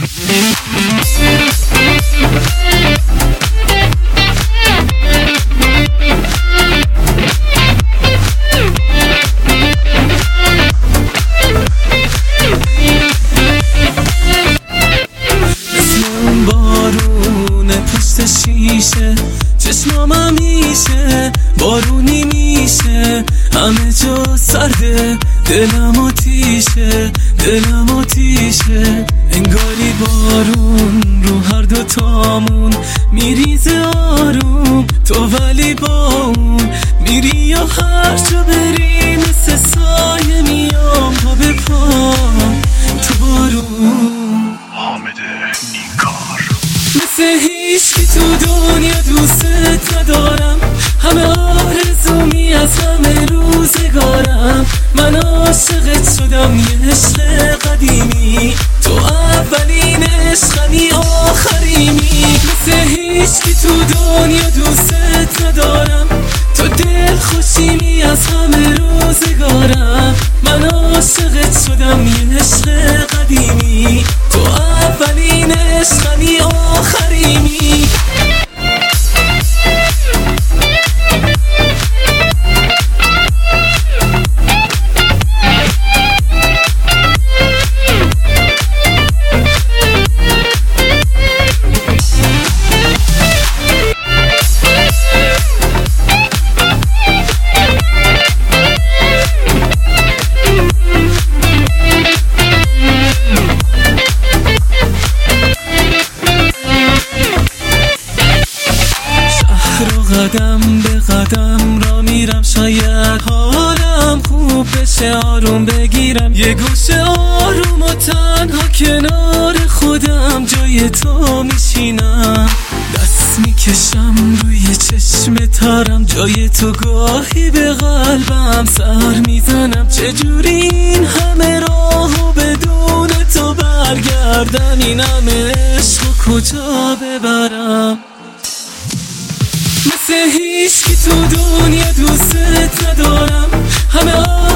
شیشه چشمام میشه بارونی میشه همه جا سرده دلم آتیشه انگاری بارون رو هر دو تامون میریزه آروم تو ولی با اون میری یا هر جا بری مثل سایه میام پا به پا تو بارون حامد نیکار مثل هیچکی تو دنیا دوست ندارم همه آرزومی از همه روزگارم من عاشقت شدم یه عشق قدیمی تو اولین عشقمی آخریمی مثل هیچکی تو دنیا دوست ندارم تو دل خوشیمی از همه روزگارم من عاشقت شدم یه عشق قدیمی تو اولین عشقمی آخریمی قدم به قدم را میرم شاید حالم خوب بشه آروم بگیرم یه گوشه آروم و تنها کنار خودم جای تو میشینم دست میکشم روی چشم ترم جای تو گاهی به قلبم سر میزنم چجوری این همه راهو بدون تو برگردم این همه عشقو کجا ببرم مثل هیچکی تو دنیا دوست ندارم همه